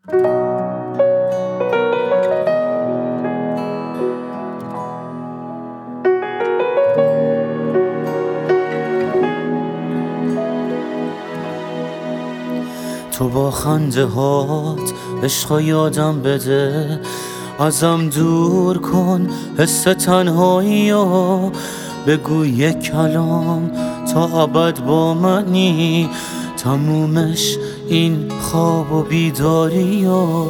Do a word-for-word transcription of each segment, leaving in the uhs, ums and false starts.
تو با خنده هات عشقا یادم بده، ازم دور کن حس تنهایی ها. بگو یک کلام تا ابد با منی، تمومش این خواب و بیداری ها.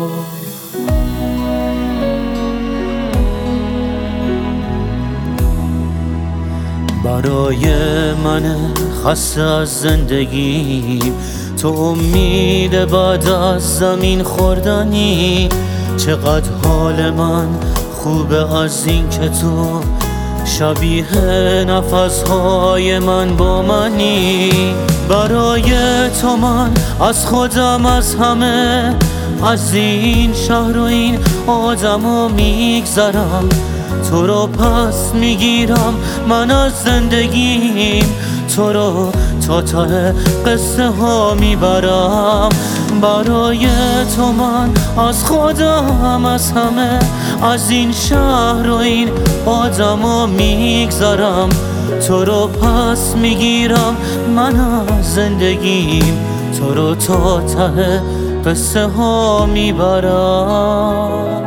برای من خسته از زندگی تو امید بعد از زمین خوردنی. چقدر حال من خوبه از این که تو شبیه نفسهای من با منی. برای تو من از خودم از همه، از این شهر و این آدمو میگذرم. تو رو پس میگیرم من از زندگیم، تو رو تا ته قصه ها میبرم. برای تو من از خودم از همه، از این شهر و این آدمو میگذرم. تو رو پس میگیرم من از زندگیم، تو رو تا ته قصه ها میبرم.